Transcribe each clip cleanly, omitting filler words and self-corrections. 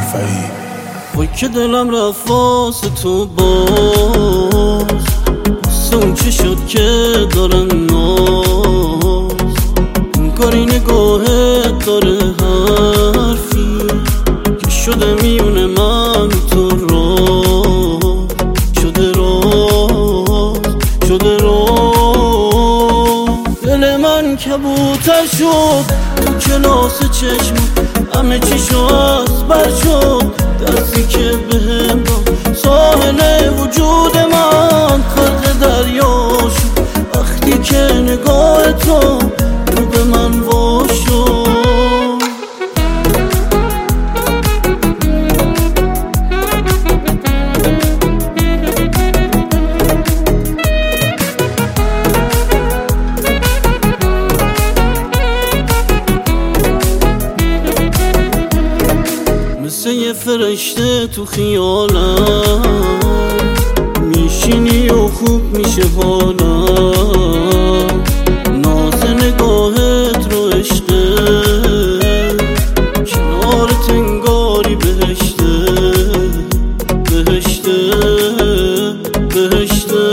وای که دلم رفت واسه تو باز، واسه اون چه شد که دارم ناز، انگاری نگاهت داره حرفی که شده میونه من تو راز، شده راز. دل من کبوتر شد تو کلاس چشم، همه چیشو از بر شد دستی که بهم داد، ساحل وجود من خرق دریا شد وقتی که نگاه تو رو به من وا شد. مثل یه فرشته تو خیالم میشینی و خوب میشه حالم، ناز نگاهت رو عشقه کنارت انگاری بهشته بهشته بهشته.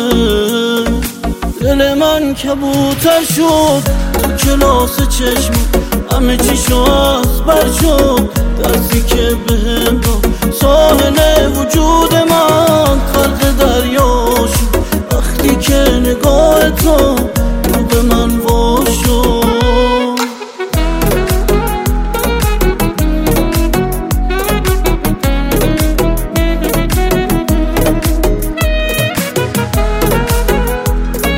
دل من کبوتر شد تو کلاس چشم، همه چیشو از بر شد دستی که بهم